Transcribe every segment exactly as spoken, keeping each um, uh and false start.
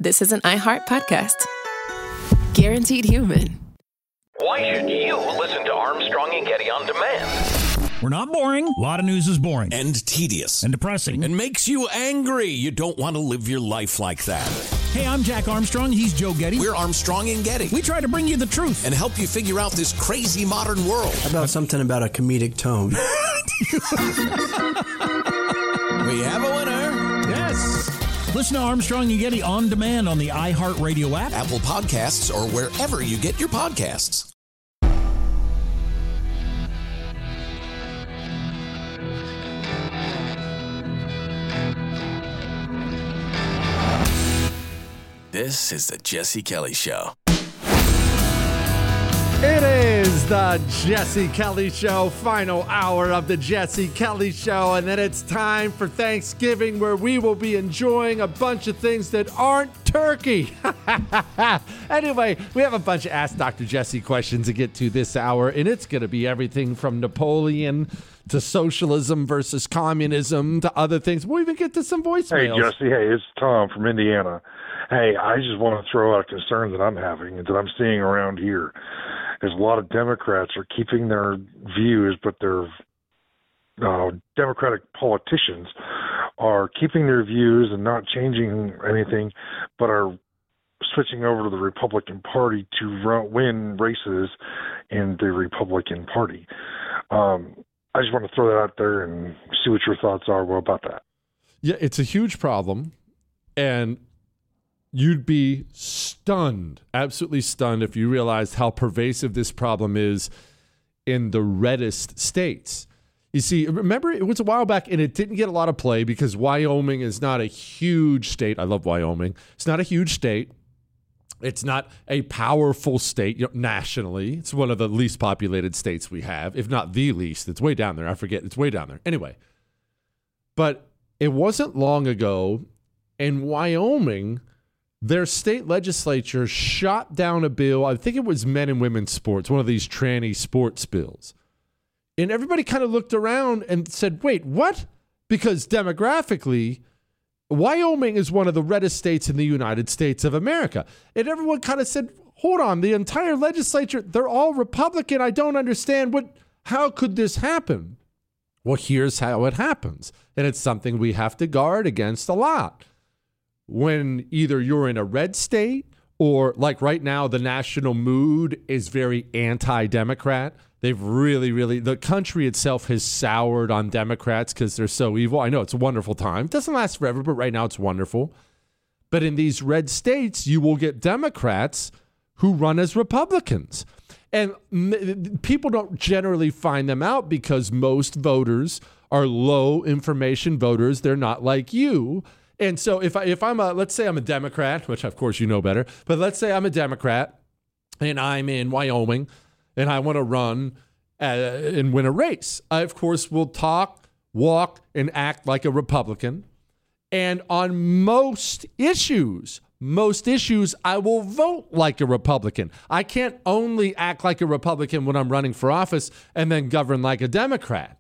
this is an iHeart podcast. Guaranteed human. Why should you listen to Armstrong and Getty on demand? We're not boring. A lot of news is boring. And tedious. And depressing. And makes you angry. You don't want to live your life like that. Hey, I'm Jack Armstrong. He's Joe Getty. We're Armstrong and Getty. We try to bring you the truth. And help you figure out this crazy modern world. How about something about a comedic tone? We have a winner. Yes. Listen to Armstrong and Getty on demand on the iHeartRadio app, Apple Podcasts, or wherever you get your podcasts. This is the Jesse Kelly Show. It is the Jesse Kelly Show, final hour of the Jesse Kelly Show, and then it's time for Thanksgiving, where we will be enjoying a bunch of things that aren't turkey. Anyway, we have a bunch of Ask Doctor Jesse questions to get to this hour, and it's going to be everything from Napoleon to socialism versus communism to other things. We'll even get to some voicemails. Hey, Jesse. Hey, it's Tom from Indiana. Hey, I just want to throw out a concern that I'm having and that I'm seeing around here. There's a lot of Democrats are keeping their views, but their uh, Democratic politicians are keeping their views and not changing anything, but are switching over to the Republican Party to run, win races in the Republican Party. Um, I just want to throw that out there and see what your thoughts are about that. Yeah, it's a huge problem, and you'd be stunned, absolutely stunned, if you realized how pervasive this problem is in the reddest states. You see, remember, it was a while back, and it didn't get a lot of play because Wyoming is not a huge state. I love Wyoming. It's not a huge state. It's not a powerful state, you know, nationally. It's one of the least populated states we have, if not the least. It's way down there. I forget. It's way down there. Anyway, but it wasn't long ago in Wyoming, their state legislature shot down a bill. I think it was men and women's sports, one of these tranny sports bills. And everybody kind of looked around and said, wait, what? Because demographically, Wyoming is one of the reddest states in the United States of America. And everyone kind of said, hold on, the entire legislature, they're all Republican. I don't understand. What? How could this happen? Well, here's how it happens. And it's something we have to guard against a lot. When either you're in a red state or, like right now, the national mood is very anti-Democrat. They've really, really, the country itself has soured on Democrats because they're so evil. I know it's a wonderful time. It doesn't last forever, but right now it's wonderful. But in these red states, you will get Democrats who run as Republicans. And m- people don't generally find them out because most voters are low information voters. They're not like you. And so if I if I'm a let's say I'm a Democrat, which of course you know better, but let's say I'm a Democrat and I'm in Wyoming and I want to run uh, and win a race, I of course will talk, walk, and act like a Republican. And on most issues, most issues, I will vote like a Republican. I can't only act like a Republican when I'm running for office and then govern like a Democrat.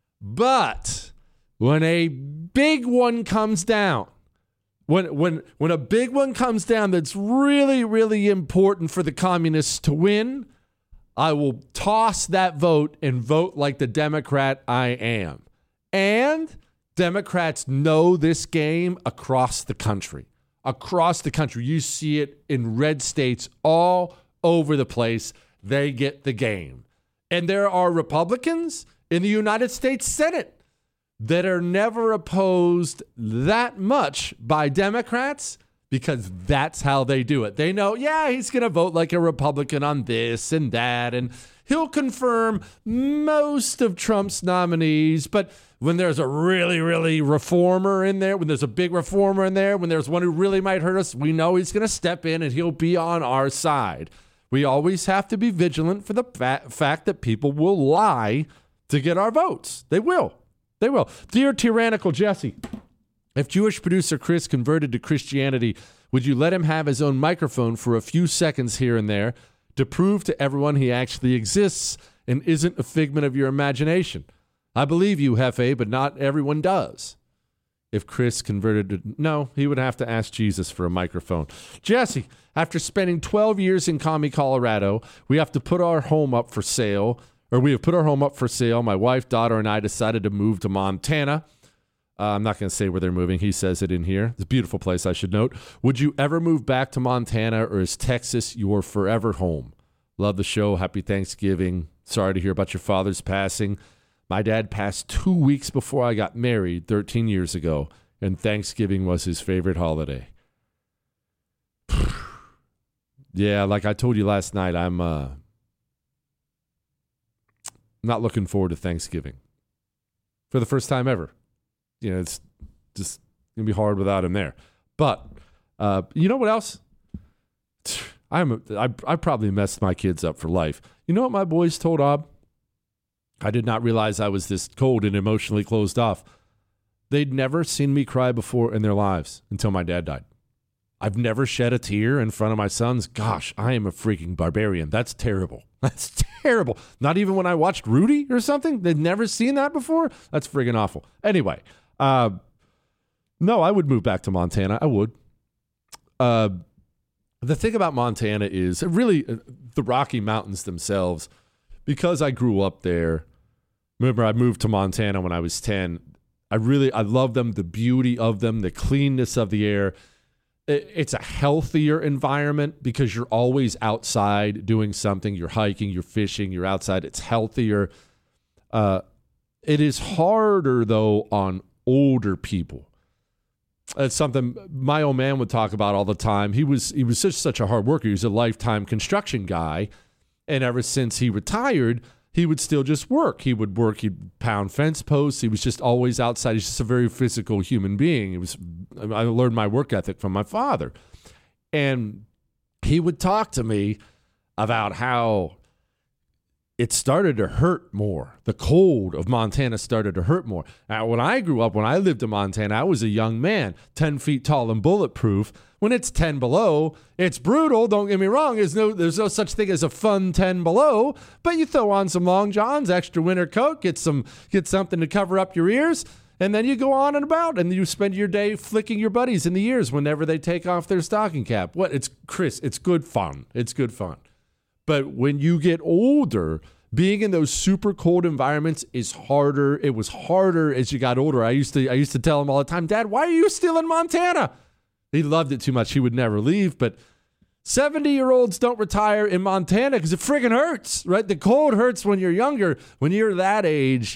But when a big one comes down, when when when a big one comes down that's really, really important for the communists to win, I will toss that vote and vote like the Democrat I am. And Democrats know this game across the country. Across the country. You see it in red states all over the place. They get the game. And there are Republicans in the United States Senate that are never opposed that much by Democrats because that's how they do it. They know, yeah, he's going to vote like a Republican on this and that, and he'll confirm most of Trump's nominees. But when there's a really, really reformer in there, when there's a big reformer in there, when there's one who really might hurt us, we know he's going to step in and he'll be on our side. We always have to be vigilant for the fa- fact that people will lie to get our votes. They will. They will. Dear Tyrannical Jesse, if Jewish producer Chris converted to Christianity, would you let him have his own microphone for a few seconds here and there to prove to everyone he actually exists and isn't a figment of your imagination? I believe you, Hefe, but not everyone does. if Chris converted to... No, he would have to ask Jesus for a microphone. Jesse, after spending twelve years in Commie, Colorado, we have to put our home up for sale, or we have put our home up for sale. My wife, daughter, and I decided to move to Montana. Uh, I'm not going to say where they're moving. He says it in here. It's a beautiful place, I should note. Would you ever move back to Montana, or is Texas your forever home? Love the show. Happy Thanksgiving. Sorry to hear about your father's passing. My dad passed two weeks before I got married thirteen years ago, and Thanksgiving was his favorite holiday. Yeah, like I told you last night, I'm uh, not looking forward to Thanksgiving for the first time ever. You know, it's just going to be hard without him there. But uh, you know what else? I'm a, I, I probably messed my kids up for life. You know what my boys told Ob? I did not realize I was this cold and emotionally closed off. They'd never seen me cry before in their lives until my dad died. I've never shed a tear in front of my sons. Gosh, I am a freaking barbarian. That's terrible. That's terrible. Not even when I watched Rudy or something. They'd never seen that before. That's friggin' awful. Anyway, uh, no, I would move back to Montana. I would. Uh, the thing about Montana is really uh, the Rocky Mountains themselves, because I grew up there. Remember, I moved to Montana when I was ten. I really, I love them, the beauty of them, the cleanness of the air. It's a healthier environment because you're always outside doing something. You're hiking, you're fishing, you're outside. It's healthier. Uh, it is harder, though, on older people. It's something my old man would talk about all the time. He was he was such, such a hard worker. He was a lifetime construction guy. And ever since he retired, he would still just work. He would work, he'd pound fence posts. He was just always outside. He's just a very physical human being. It was, I learned my work ethic from my father. And he would talk to me about how it started to hurt more. The cold of Montana started to hurt more. Now, when I grew up, when I lived in Montana, I was a young man, ten feet tall and bulletproof. When it's ten below, it's brutal. Don't get me wrong. There's no there's no such thing as a fun ten below. But you throw on some long johns, extra winter coat, get some get something to cover up your ears, and then you go on and about, and you spend your day flicking your buddies in the ears whenever they take off their stocking cap. What? It's Chris. It's good fun. It's good fun. But when you get older, being in those super cold environments is harder. It was harder as you got older. I used to I used to tell him all the time, Dad, why are you still in Montana? He loved it too much. He would never leave. But seventy-year-olds don't retire in Montana because it friggin' hurts, right? The cold hurts when you're younger. When you're that age,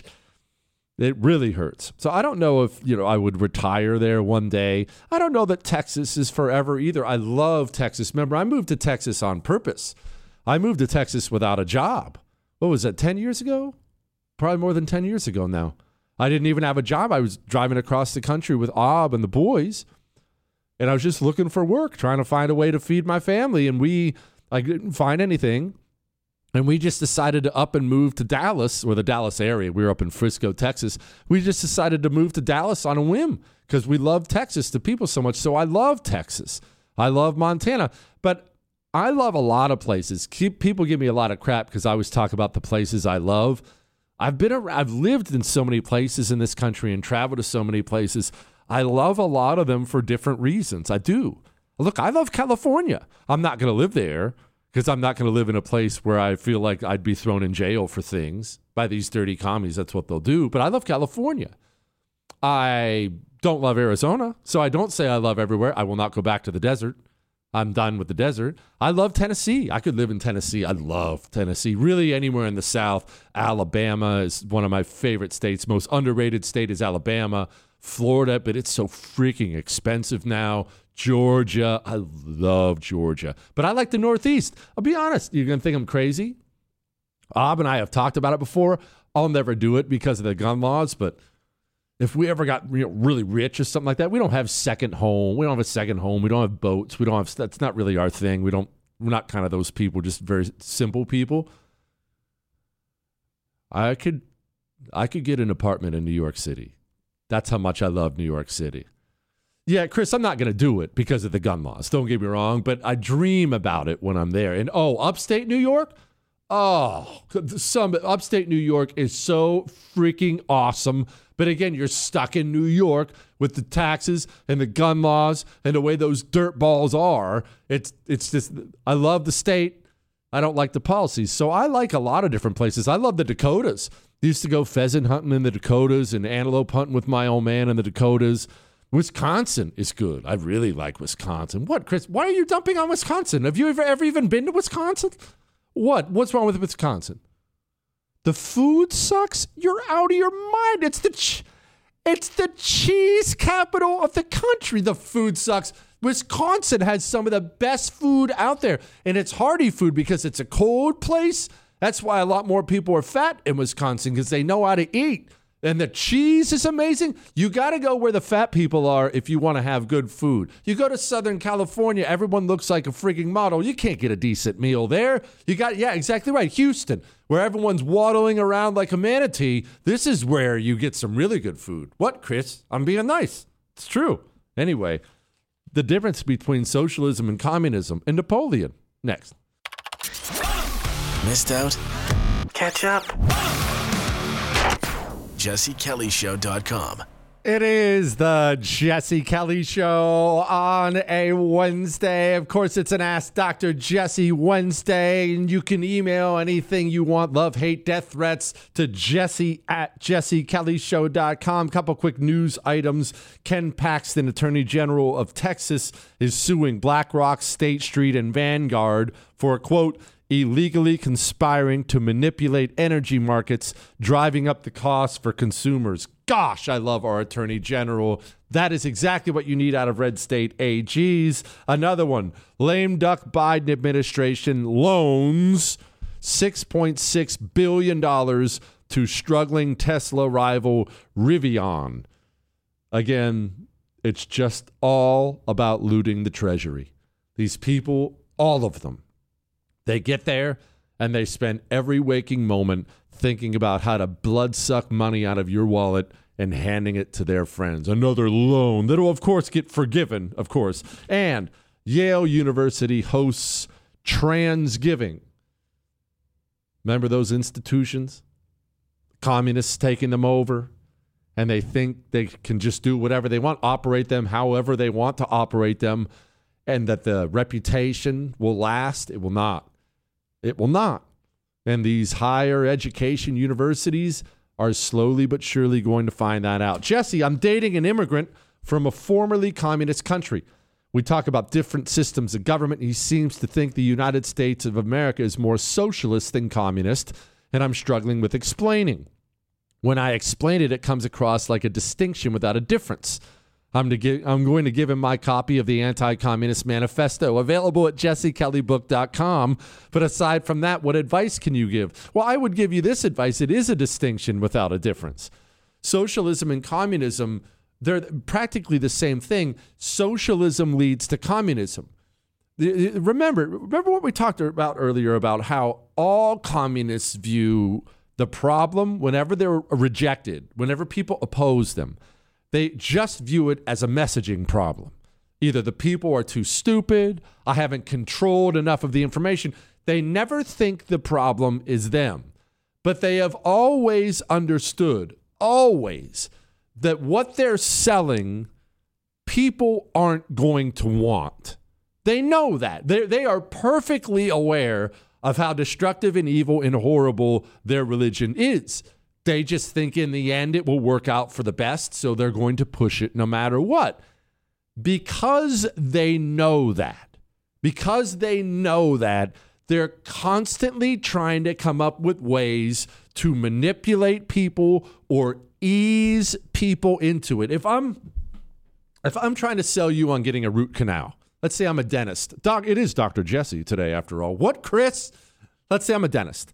it really hurts. So I don't know if, you know, I would retire there one day. I don't know that Texas is forever either. I love Texas. Remember, I moved to Texas on purpose. I moved to Texas without a job. What was that, ten years ago? Probably more than ten years ago now. I didn't even have a job. I was driving across the country with Ob and the boys, and I was just looking for work, trying to find a way to feed my family, and we, I didn't find anything, and we just decided to up and move to Dallas, or the Dallas area. We were up in Frisco, Texas. We just decided to move to Dallas on a whim because we love Texas, the people so much. So I love Texas. I love Montana, but I love a lot of places. Keep, people give me a lot of crap because I always talk about the places I love. I've been around, I've lived in so many places in this country and traveled to so many places. I love a lot of them for different reasons. I do. Look, I love California. I'm not going to live there because I'm not going to live in a place where I feel like I'd be thrown in jail for things by these dirty commies. That's what they'll do. But I love California. I don't love Arizona, so I don't say I love everywhere. I will not go back to the desert. I'm done with the desert. I love Tennessee. I could live in Tennessee. I love Tennessee. Really anywhere in the South. Alabama is one of my favorite states. Most underrated state is Alabama. Florida, but it's so freaking expensive now. Georgia. I love Georgia. But I like the Northeast. I'll be honest. You're going to think I'm crazy. Ob and I have talked about it before. I'll never do it because of the gun laws, but if we ever got really rich or something like that, we don't have second home. We don't have a second home. We don't have boats. We don't have, that's not really our thing. We don't, we're not kind of those people, just very simple people. I could, I could get an apartment in New York City. That's how much I love New York City. Yeah, Chris, I'm not going to do it because of the gun laws. Don't get me wrong, but I dream about it when I'm there. And oh, upstate New York? Oh, some upstate New York is so freaking awesome. But again, you're stuck in New York with the taxes and the gun laws and the way those dirt balls are. It's it's just, I love the state. I don't like the policies. So I like a lot of different places. I love the Dakotas. I used to go pheasant hunting in the Dakotas and antelope hunting with my old man in the Dakotas. Wisconsin is good. I really like Wisconsin. What, Chris? Why are you dumping on Wisconsin? Have you ever, ever even been to Wisconsin? What? What's wrong with Wisconsin? The food sucks? You're out of your mind. It's the ch- it's the cheese capital of the country. The food sucks. Wisconsin has some of the best food out there, and it's hearty food because it's a cold place. That's why a lot more people are fat in Wisconsin, because they know how to eat. And the cheese is amazing. You got to go where the fat people are if you want to have good food. You go to Southern California, everyone looks like a freaking model. You can't get a decent meal there. You got, yeah, exactly right. Houston, where everyone's waddling around like a manatee. This is where you get some really good food. What, Chris? I'm being nice. It's true. Anyway, the difference between socialism and communism and Napoleon. Next. Missed out? Catch up. Jesse Kelly Show dot com. It is the Jesse Kelly Show on a Wednesday. Of course, it's an Ask Doctor Jesse Wednesday, and you can email anything you want, love, hate, death threats, to Jesse at Jesse Kelly Show dot com. Couple quick news items. Ken Paxton, Attorney General of Texas, is suing BlackRock, State Street, and Vanguard for, quote, illegally conspiring to manipulate energy markets, driving up the cost for consumers. Gosh, I love our Attorney General. That is exactly what you need out of red state A Gs. Another one, lame duck Biden administration loans six point six billion dollars to struggling Tesla rival Rivian. Again, it's just all about looting the treasury. These people, all of them, they get there and they spend every waking moment thinking about how to blood suck money out of your wallet and handing it to their friends. Another loan that will, of course, get forgiven, of course. And Yale University hosts Transgiving. Remember those institutions? Communists taking them over, and they think they can just do whatever they want, operate them however they want to operate them, and that the reputation will last. It will not. It will not. And these higher education universities are slowly but surely going to find that out. Jesse, I'm dating an immigrant from a formerly communist country. We talk about different systems of government. He seems to think the United States of America is more socialist than communist, and I'm struggling with explaining. When I explain it, it comes across like a distinction without a difference. I'm, to give, I'm going to give him my copy of the Anti-Communist Manifesto, available at jesse kelly book dot com. But aside from that, what advice can you give? Well, I would give you this advice. It is a distinction without a difference. Socialism and communism, they're practically the same thing. Socialism leads to communism. Remember, remember what we talked about earlier about how all communists view the problem whenever they're rejected, whenever people oppose them. They just view it as a messaging problem. Either the people are too stupid, I haven't controlled enough of the information. They never think the problem is them. But they have always understood, always, that what they're selling, people aren't going to want. They know that. They they are perfectly aware of how destructive and evil and horrible their religion is. They just think in the end it will work out for the best, so they're going to push it no matter what. Because they know that, because they know that, they're constantly trying to come up with ways to manipulate people or ease people into it. If I'm if I'm trying to sell you on getting a root canal, let's say I'm a dentist. Doc, it is Doctor Jesse today, after all. What, Chris? Let's say I'm a dentist.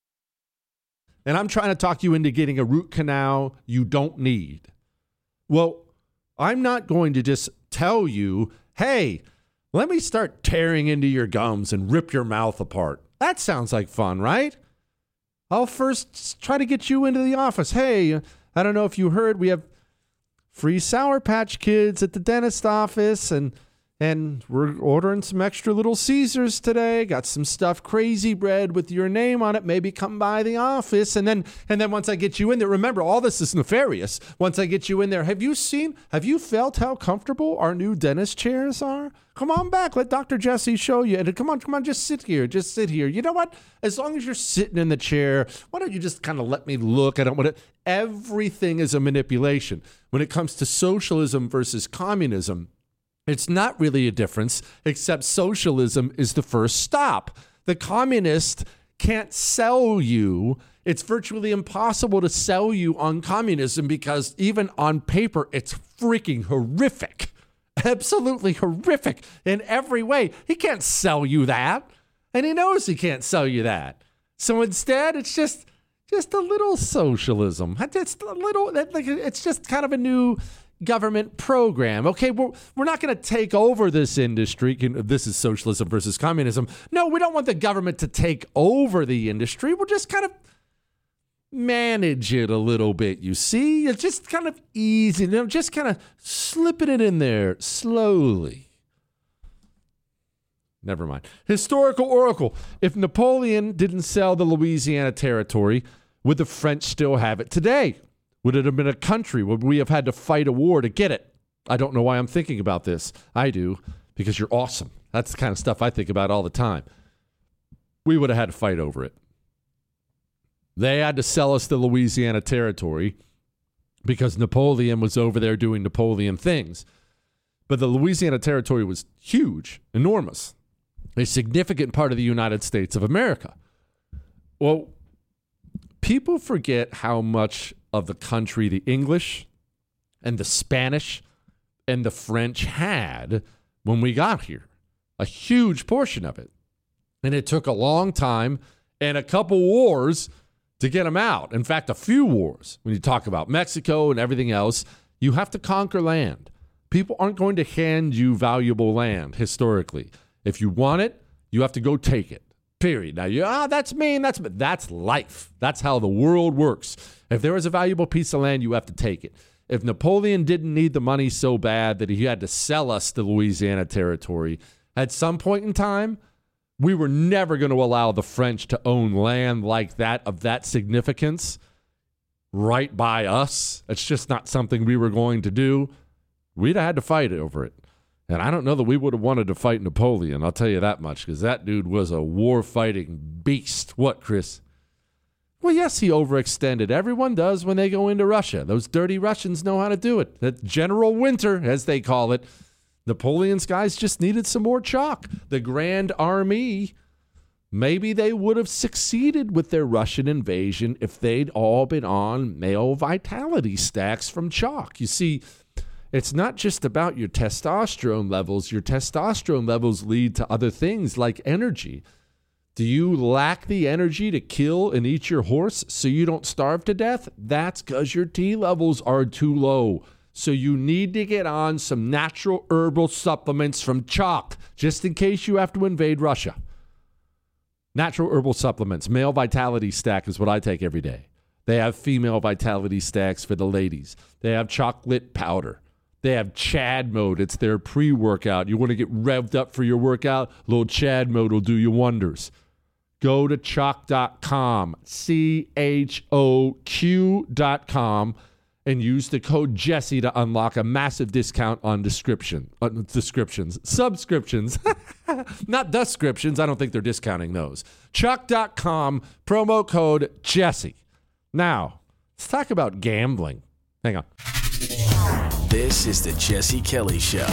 And I'm trying to talk you into getting a root canal you don't need. Well, I'm not going to just tell you, hey, let me start tearing into your gums and rip your mouth apart. That sounds like fun, right? I'll first try to get you into the office. Hey, I don't know if you heard, we have free Sour Patch Kids at the dentist office, and And we're ordering some extra little Caesars today. Got some stuffed crazy bread with your name on it. Maybe come by the office. And then and then once I get you in there, remember, all this is nefarious. Once I get you in there, have you seen, have you felt how comfortable our new dentist chairs are? Come on back. Let Doctor Jesse show you. And come on, come on, just sit here. Just sit here. You know what? As long as you're sitting in the chair, why don't you just kind of let me look? I don't want to. Everything is a manipulation. When it comes to socialism versus communism, it's not really a difference, except socialism is the first stop. The communist can't sell you. It's virtually impossible to sell you on communism because even on paper, it's freaking horrific. Absolutely horrific in every way. He can't sell you that. And he knows he can't sell you that. So instead, it's just just a little socialism. It's a little, it's just kind of a new government program. Okay, we're, we're not going to take over this industry. This is socialism versus communism. No, we don't want the government to take over the industry. We're just kind of manage it a little bit, you see? It's just kind of easy, you know, just kind of slipping it in there slowly. Never mind. Historical oracle. If Napoleon didn't sell the Louisiana Territory, would the French still have it today? Would it have been a country? Would we have had to fight a war to get it? I don't know why I'm thinking about this. I do, because you're awesome. That's the kind of stuff I think about all the time. We would have had to fight over it. They had to sell us the Louisiana Territory because Napoleon was over there doing Napoleon things. But the Louisiana Territory was huge, enormous, a significant part of the United States of America. Well, people forget how much of the country the English and the Spanish and the French had when we got here. A huge portion of it. And it took a long time and a couple wars to get them out. In fact, a few wars. When you talk about Mexico and everything else, you have to conquer land. People aren't going to hand you valuable land historically. If you want it, you have to go take it. Period. Now, you, ah, that's mean. That's that's life. That's how the world works. If there is a valuable piece of land, you have to take it. If Napoleon didn't need the money so bad that he had to sell us the Louisiana Territory, at some point in time, we were never going to allow the French to own land like that of that significance right by us. It's just not something we were going to do. We'd have had to fight over it. And I don't know that we would have wanted to fight Napoleon, I'll tell you that much, because that dude was a war-fighting beast. What, Chris? Well, yes, he overextended. Everyone does when they go into Russia. Those dirty Russians know how to do it. That General Winter, as they call it. Napoleon's guys just needed some more chalk. The Grand Army, maybe they would have succeeded with their Russian invasion if they'd all been on male vitality stacks from chalk. You see, it's not just about your testosterone levels. Your testosterone levels lead to other things like energy. Do you lack the energy to kill and eat your horse so you don't starve to death? That's because your T levels are too low. So you need to get on some natural herbal supplements from chalk, just in case you have to invade Russia. Natural herbal supplements. Male vitality stack is what I take every day. They have female vitality stacks for the ladies. They have chocolate powder. They have Chad mode. It's their pre-workout. You want to get revved up for your workout? Little Chad mode will do you wonders. Go to chalk dot com, C H O Q dot com, and use the code Jesse to unlock a massive discount on description, uh, descriptions, subscriptions, not descriptions. I don't think they're discounting those. chalk dot com, promo code Jesse. Now, let's talk about gambling. Hang on. This is the Jesse Kelly Show.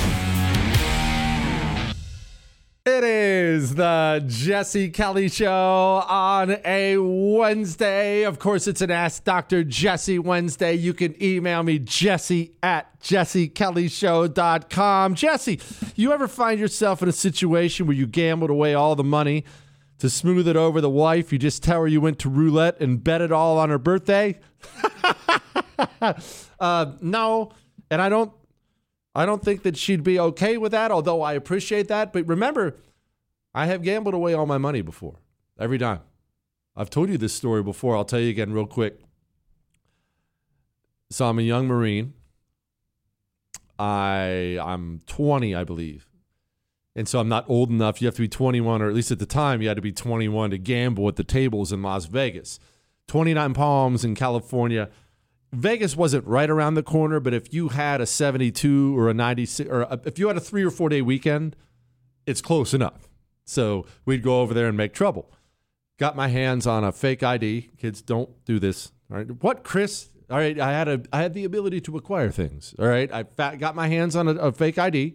It is the Jesse Kelly Show on a Wednesday. Of course, it's an Ask Doctor Jesse Wednesday. You can email me, Jesse at jesse kelly show dot com. Jesse, you ever find yourself in a situation where you gambled away all the money to smooth it over the wife? You just tell her you went to roulette and bet it all on her birthday? uh, no, and I don't. I don't think that she'd be okay with that, although I appreciate that. But remember, I have gambled away all my money before, every time. I've told you this story before. I'll tell you again real quick. So I'm a young Marine. I, I'm twenty, I believe. And so I'm not old enough. You have to be twenty-one, or at least at the time, you had to be twenty-one to gamble at the tables in Las Vegas. twenty-nine Palms in California. Vegas wasn't right around the corner, but if you had a seventy-two or a ninety-six, or a, if you had a three or four day weekend, it's close enough. So we'd go over there and make trouble. Got my hands on a fake I D. Kids, don't do this. All right. What, Chris? All right. I had a, I had the ability to acquire things. All right. I fa- got my hands on a, a fake I D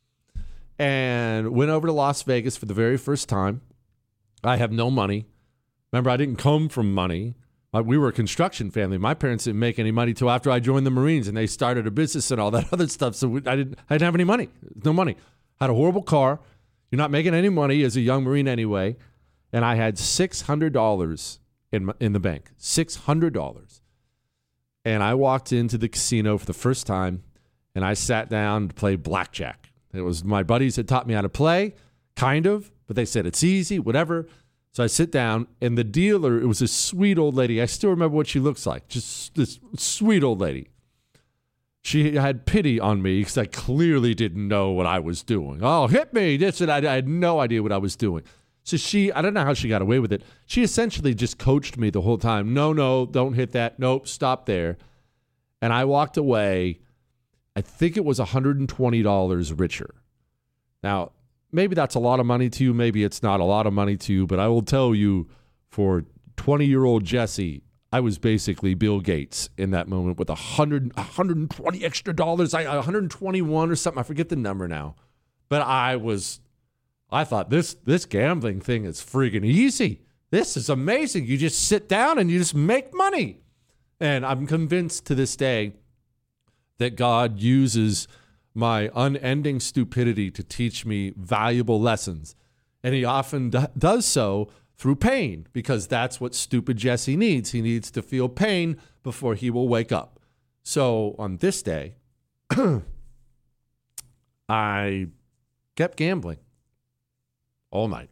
and went over to Las Vegas for the very first time. I have no money. Remember, I didn't come from money. We were a construction family. My parents didn't make any money till after I joined the Marines, and they started a business and all that other stuff. So we, I didn't, I didn't have any money. No money. Had a horrible car. You're not making any money as a young Marine anyway. And I had six hundred dollars in my, in the bank. six hundred dollars. And I walked into the casino for the first time, and I sat down to play blackjack. It was my buddies had taught me how to play, kind of, but they said it's easy, whatever. So I sit down, and the dealer, it was a sweet old lady. I still remember what she looks like. Just this sweet old lady. She had pity on me because I clearly didn't know what I was doing. Oh, hit me. This and I, I had no idea what I was doing. So she, I don't know how she got away with it. She essentially just coached me the whole time. No, no, don't hit that. Nope, stop there. And I walked away, I think it was one hundred twenty dollars richer. Now, maybe that's a lot of money to you. Maybe it's not a lot of money to you. But I will tell you, for twenty-year-old Jesse, I was basically Bill Gates in that moment with one hundred, one hundred twenty extra dollars. I, one hundred twenty-one or something. I forget the number now. But I was, I thought this this gambling thing is friggin' easy. This is amazing. You just sit down and you just make money. And I'm convinced to this day that God uses my unending stupidity to teach me valuable lessons. And he often do- does so through pain, because that's what stupid Jesse needs. He needs to feel pain before he will wake up. So on this day, I kept gambling all night.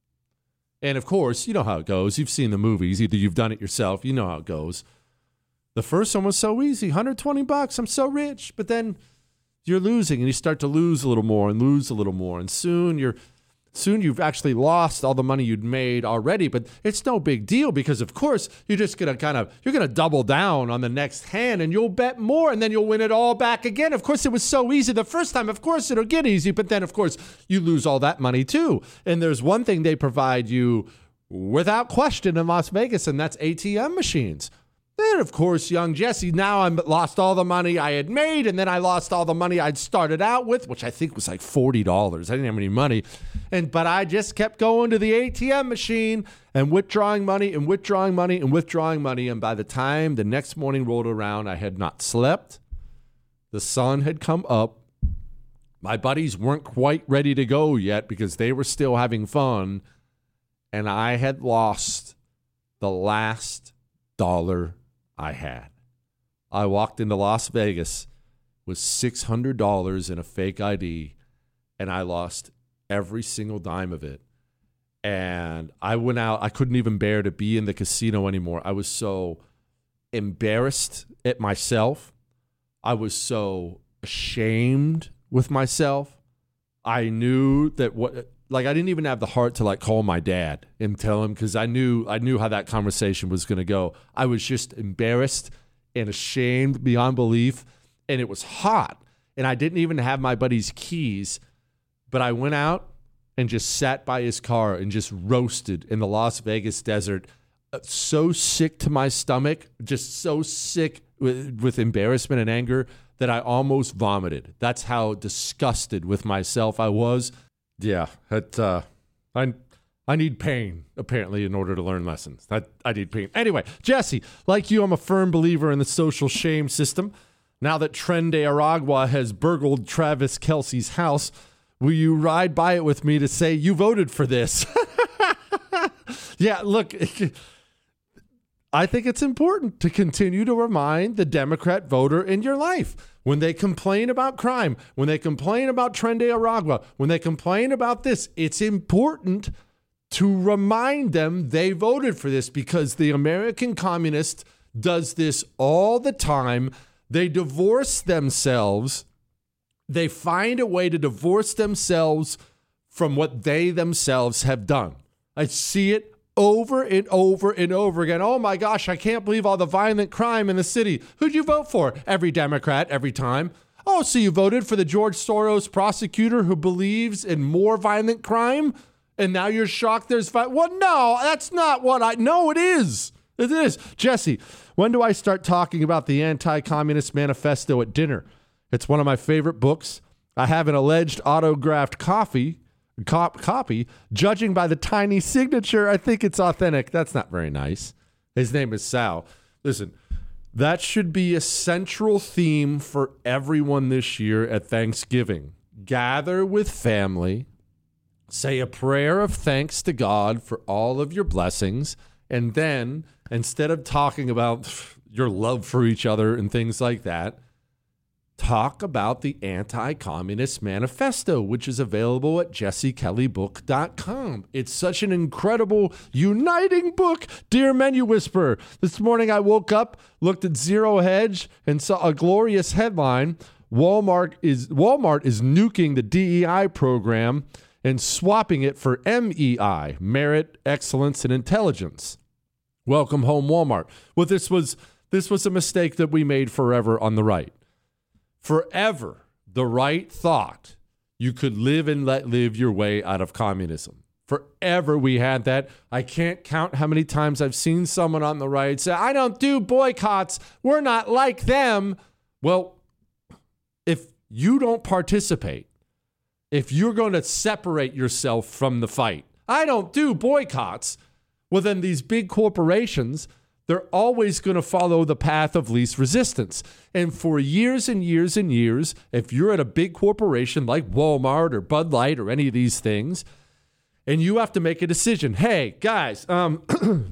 And of course, you know how it goes. You've seen the movies. Either you've done it yourself. You know how it goes. The first one was so easy. one hundred twenty bucks. I'm so rich. But then you're losing, and you start to lose a little more and lose a little more. And soon you're soon you've actually lost all the money you'd made already. But it's no big deal, because of course you're just gonna kind of you're gonna double down on the next hand, and you'll bet more, and then you'll win it all back again. Of course, it was so easy the first time. Of course it'll get easy, but then of course you lose all that money too. And there's one thing they provide you without question in Las Vegas, and that's A T M machines. Then, of course, young Jesse, now I lost all the money I had made, and then I lost all the money I'd started out with, which I think was like forty dollars. I didn't have any money. and But I just kept going to the A T M machine and withdrawing money and withdrawing money and withdrawing money. And by the time the next morning rolled around, I had not slept. The sun had come up. My buddies weren't quite ready to go yet because they were still having fun. And I had lost the last dollar I had. I walked into Las Vegas with six hundred dollars in a fake I D, and I lost every single dime of it. And I went out. I couldn't even bear to be in the casino anymore. I was so embarrassed at myself. I was so ashamed with myself. I knew that what, like, I didn't even have the heart to like call my dad and tell him, because I knew I knew how that conversation was going to go. I was just embarrassed and ashamed beyond belief, and it was hot, and I didn't even have my buddy's keys, but I went out and just sat by his car and just roasted in the Las Vegas desert, so sick to my stomach, just so sick with, with embarrassment and anger that I almost vomited. That's how disgusted with myself I was. Yeah, it, uh, I I need pain, apparently, in order to learn lessons. I, I need pain. Anyway, Jesse, like you, I'm a firm believer in the social shame system. Now that Tren de Aragua has burgled Travis Kelce's house, will you ride by it with me to say you voted for this? Yeah, look, I think it's important to continue to remind the Democrat voter in your life, when they complain about crime, when they complain about Tren de Aragua, when they complain about this, it's important to remind them they voted for this, because the American communist does this all the time. They divorce themselves. They find a way to divorce themselves from what they themselves have done. I see it over and over and over again. Oh my gosh, I can't believe all the violent crime in the city. Who'd you vote for? Every Democrat, every time. Oh, so you voted for the George Soros prosecutor who believes in more violent crime? And now you're shocked there's violence? Well, no, that's not what I... No, it is. It is. Jesse, when do I start talking about the Anti-Communist Manifesto at dinner? It's one of my favorite books. I have an alleged autographed coffee, cop, copy. Judging by the tiny signature, I think it's authentic. That's not very nice. His name is Sal. Listen, that should be a central theme for everyone this year at Thanksgiving. Gather with family, say a prayer of thanks to God for all of your blessings, and then instead of talking about your love for each other and things like that, talk about the Anti-Communist Manifesto, which is available at jesse kelly book dot com. It's such an incredible, uniting book. Dear Menu Whisperer, this morning I woke up, looked at Zero Hedge, and saw a glorious headline. Walmart is Walmart is nuking the D E I program and swapping it for M E I, Merit, Excellence, and Intelligence. Welcome home, Walmart. Well, this was this was a mistake that we made forever on the right. Forever, the right thought you could live and let live your way out of communism. Forever we had that. I can't count how many times I've seen someone on the right say, I don't do boycotts. We're not like them. Well, if you don't participate, if you're going to separate yourself from the fight, I don't do boycotts, well, then these big corporations, they're always going to follow the path of least resistance. And for years and years and years, if you're at a big corporation like Walmart or Bud Light or any of these things, and you have to make a decision, hey, guys, um,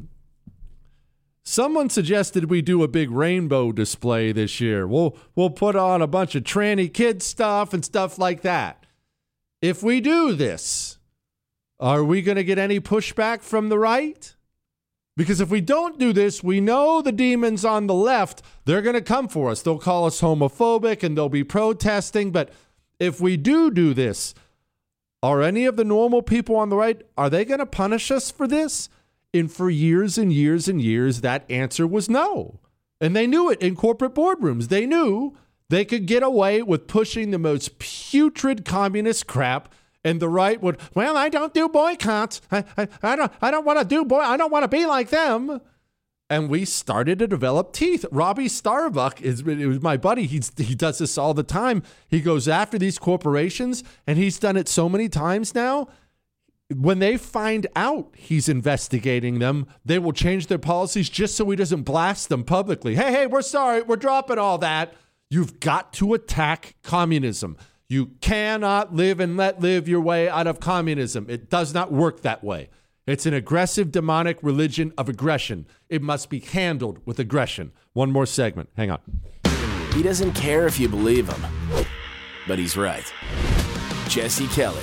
someone suggested we do a big rainbow display this year. We'll, we'll put on a bunch of tranny kid stuff and stuff like that. If we do this, are we going to get any pushback from the right? Because if we don't do this, we know the demons on the left, they're going to come for us. They'll call us homophobic and they'll be protesting. But if we do do this, are any of the normal people on the right, are they going to punish us for this? And for years and years and years, that answer was no. And they knew it in corporate boardrooms. They knew they could get away with pushing the most putrid communist crap. And the right would, well, I don't do boycotts. I, I, I don't, I don't want to do boy. I don't want to be like them. And we started to develop teeth. Robbie Starbuck is it was my buddy. He's he does this all the time. He goes after these corporations, and he's done it so many times now. When they find out he's investigating them, they will change their policies just so he doesn't blast them publicly. Hey, hey, we're sorry. We're dropping all that. You've got to attack communism. You cannot live and let live your way out of communism. It does not work that way. It's an aggressive, demonic religion of aggression. It must be handled with aggression. One more segment. Hang on. He doesn't care if you believe him, but he's right. Jesse Kelly.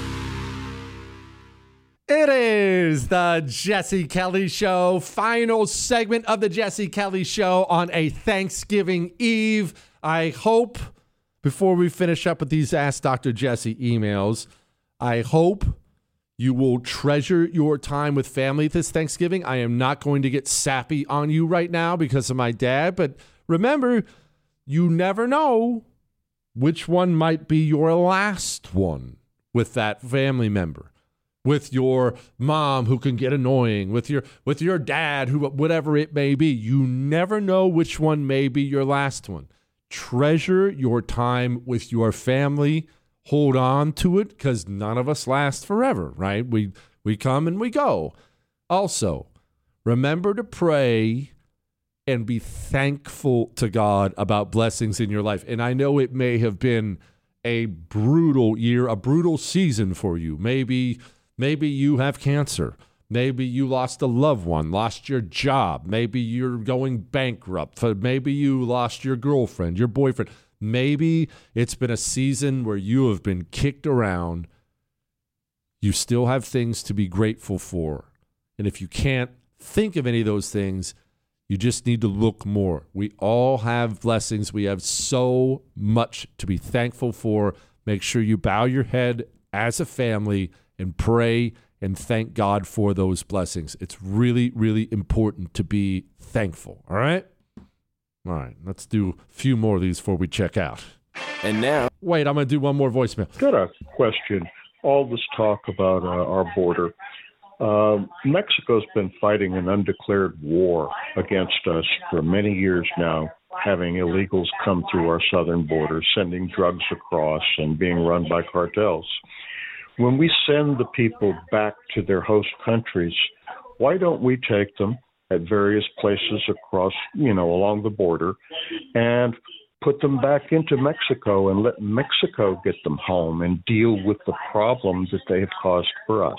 It is the Jesse Kelly Show, final segment of the Jesse Kelly Show on a Thanksgiving Eve. I hope, before we finish up with these Ask Doctor Jesse emails, I hope you will treasure your time with family this Thanksgiving. I am not going to get sappy on you right now because of my dad, but remember, you never know which one might be your last one with that family member. With your mom who can get annoying, with your with your dad, who whatever it may be. You never know which one may be your last one. Treasure your time with your family. Hold on to it because none of us last forever, right? We we come and we go. Also, remember to pray and be thankful to God about blessings in your life. And I know it may have been a brutal year, a brutal season for you. Maybe Maybe you have cancer. Maybe you lost a loved one, lost your job. Maybe you're going bankrupt. Maybe you lost your girlfriend, your boyfriend. Maybe it's been a season where you have been kicked around. You still have things to be grateful for. And if you can't think of any of those things, you just need to look more. We all have blessings. We have so much to be thankful for. Make sure you bow your head as a family and pray and thank God for those blessings. It's really, really important to be thankful. All right? All right, let's do a few more of these before we check out. And now, wait, I'm going to do one more voicemail. Got a question. All this talk about uh, our border. Uh, Mexico's been fighting an undeclared war against us for many years now, having illegals come through our southern border, sending drugs across and being run by cartels. When we send the people back to their host countries, why don't we take them at various places across, you know, along the border and put them back into Mexico and let Mexico get them home and deal with the problems that they have caused for us?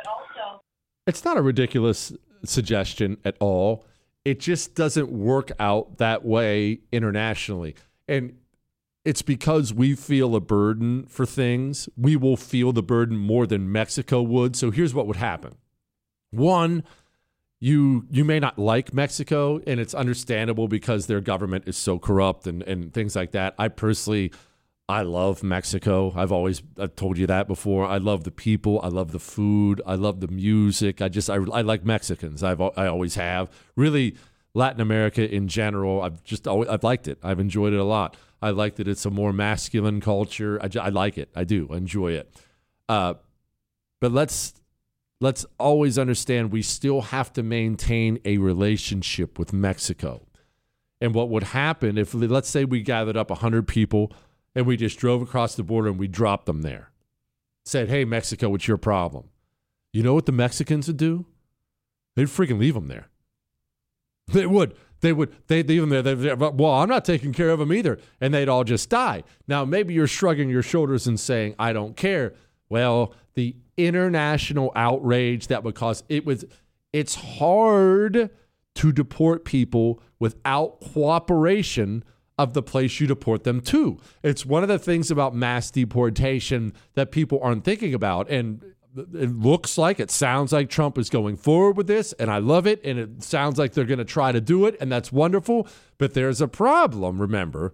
It's not a ridiculous suggestion at all. It just doesn't work out that way internationally. And it's because we feel a burden for things. We will feel the burden more than Mexico would. So here's what would happen. One, you you may not like Mexico, and it's understandable because their government is so corrupt and, and things like that. I personally, I love Mexico. I've always I've told you that before. I love the people. I love the food. I love the music. I just I, I like Mexicans. I've I always have. Really, Latin America in general, I've just always I've liked it. I've enjoyed it a lot. I like that it's a more masculine culture. I, I like it. I do. I enjoy it. Uh, but let's let's always understand we still have to maintain a relationship with Mexico. And what would happen if, let's say we gathered up one hundred people and we just drove across the border and we dropped them there. Said, hey, Mexico, what's your problem? You know what the Mexicans would do? They'd freaking leave them there. They would. They would. They'd leave them there. They'd, well, I'm not taking care of them either. And they'd all just die. Now, maybe you're shrugging your shoulders and saying, I don't care. Well, the international outrage that would cause, it was, it's hard to deport people without cooperation of the place you deport them to. It's one of the things about mass deportation that people aren't thinking about. And it looks like, it sounds like Trump is going forward with this, and I love it, and it sounds like they're going to try to do it, and that's wonderful. But there's a problem, remember.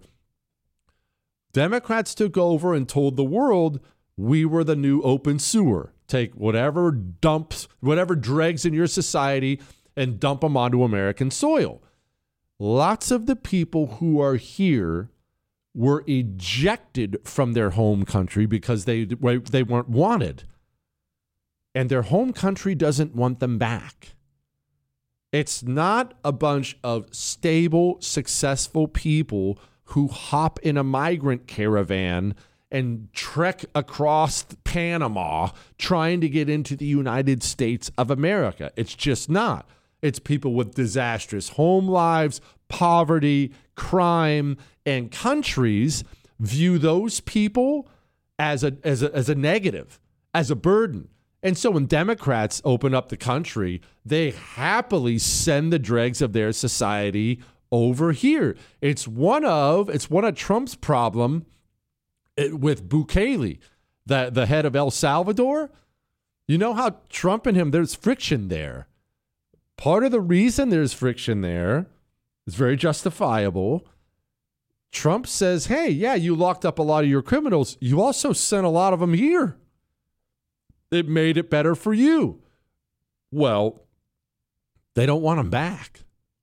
Democrats took over and told the world we were the new open sewer. Take whatever dumps, whatever dregs in your society and dump them onto American soil. Lots of the people who are here were ejected from their home country because they they weren't wanted. And their home country doesn't want them back. It's not a bunch of stable, successful people who hop in a migrant caravan and trek across Panama trying to get into the United States of America. It's just not. It's people with disastrous home lives, poverty, crime, and countries view those people as a, as a, as a negative, as a burden. And so when Democrats open up the country, they happily send the dregs of their society over here. It's one of it's one of Trump's problem with Bukele, the, the head of El Salvador. You know how Trump and him, there's friction there. Part of the reason there's friction there is very justifiable. Trump says, hey, yeah, you locked up a lot of your criminals. You also sent a lot of them here. It made it better for you. Well, they don't want them back.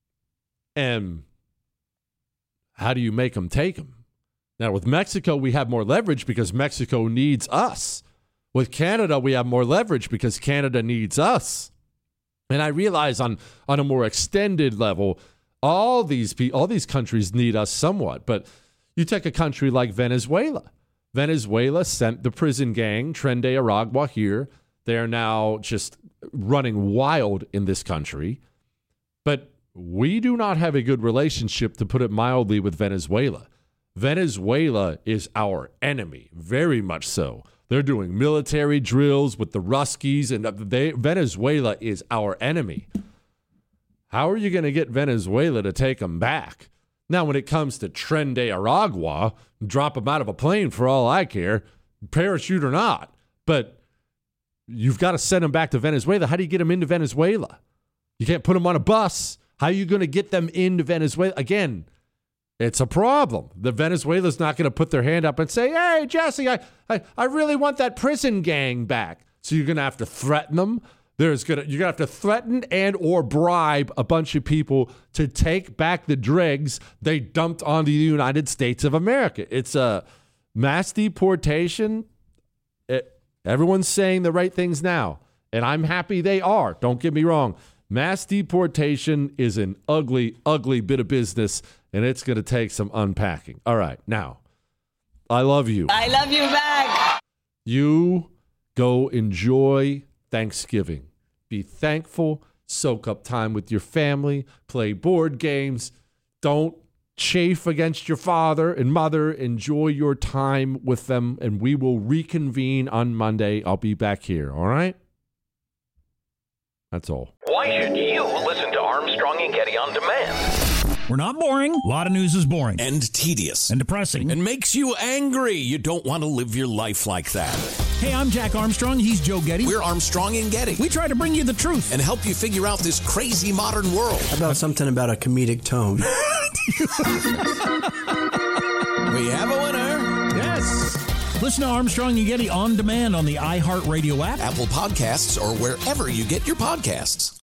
And how do you make them take them? Now, with Mexico, we have more leverage because Mexico needs us. With Canada, we have more leverage because Canada needs us. And I realize on, on a more extended level, all these pe- all these countries need us somewhat. But you take a country like Venezuela. Venezuela sent the prison gang, Tren de Aragua, here. They are now just running wild in this country. But we do not have a good relationship, to put it mildly, with Venezuela. Venezuela is our enemy, very much so. They're doing military drills with the Ruskies, and they, Venezuela is our enemy. How are you going to get Venezuela to take them back? Now, when it comes to Tren de Aragua, drop them out of a plane for all I care, parachute or not. But you've got to send them back to Venezuela. How do you get them into Venezuela? You can't put them on a bus. How are you going to get them into Venezuela? Again, It's a problem. The Venezuela's not going to put their hand up and say, hey, Jesse, I, I, I really want that prison gang back. So you're going to have to threaten them. There's gonna You're going to have to threaten and or bribe a bunch of people to take back the dregs they dumped onto the United States of America. It's a mass deportation. It, everyone's saying the right things now, and I'm happy they are. Don't get me wrong. Mass deportation is an ugly, ugly bit of business, and it's going to take some unpacking. All right, now, I love you. I love you back. You go enjoy Thanksgiving. Be thankful, soak up time with your family, play board games. Don't chafe against your father and mother. Enjoy your time with them, and we will reconvene on Monday. I'll be back here, all right? That's all. Why should you listen to Armstrong and Getty on demand? We're not boring. A lot of news is boring. And tedious. And depressing. And makes you angry. You don't want to live your life like that. Hey, I'm Jack Armstrong. He's Joe Getty. We're Armstrong and Getty. We try to bring you the truth. And help you figure out this crazy modern world. How about something about a comedic tone? We have a winner. Yes. Listen to Armstrong and Getty on demand on the iHeartRadio app, Apple Podcasts, or wherever you get your podcasts.